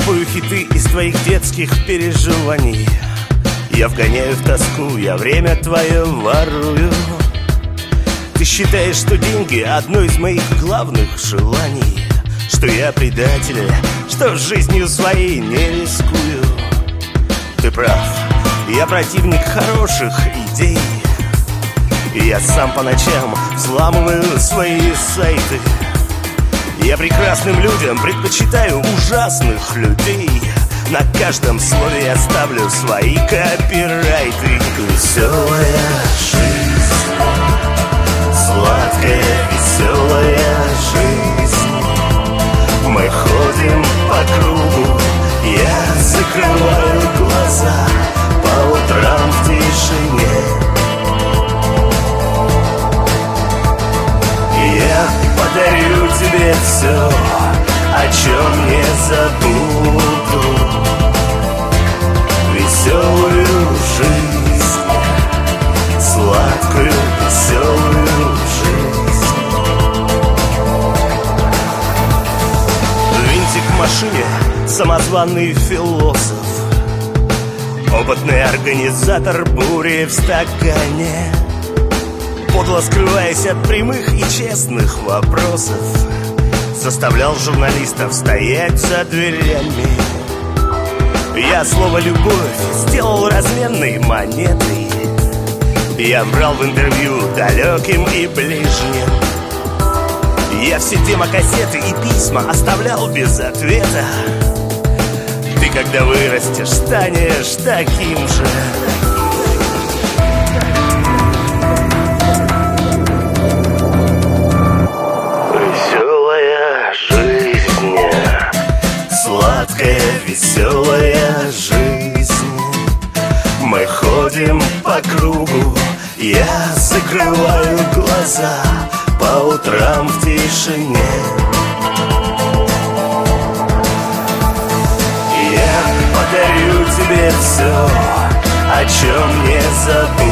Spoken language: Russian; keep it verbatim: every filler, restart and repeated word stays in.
Черпаю хиты из твоих детских переживаний. Я вгоняю в тоску, я время твое ворую. Ты считаешь, что деньги одно из моих главных желаний, что я предатель, что жизнью своей не рискую. Ты прав, я противник хороших идей. И я сам по ночам взламываю свои сайты. Я прекрасным людям предпочитаю ужасных людей. На каждом слове я ставлю свои копирайты. Веселая жизнь, сладкая веселая жизнь. Мы ходим по кругу, я закрываю глаза по утрам в тишине. Я подарю тебе все, о чем не забуду. Веселую жизнь, сладкую веселую жизнь. Винтик в машине, самозваный философ, опытный организатор бури в стакане. Подло скрываясь от прямых и честных вопросов, заставлял журналистов стоять за дверями. Я слово «любовь» сделал разменной монетой. Я брал в интервью далеким и ближним. Я все демокассеты и письма оставлял без ответа. Ты, когда вырастешь, станешь таким же. Сладкая, веселая жизнь. Мы ходим по кругу, я закрываю глаза по утрам в тишине. Я подарю тебе все, о чем не забыл.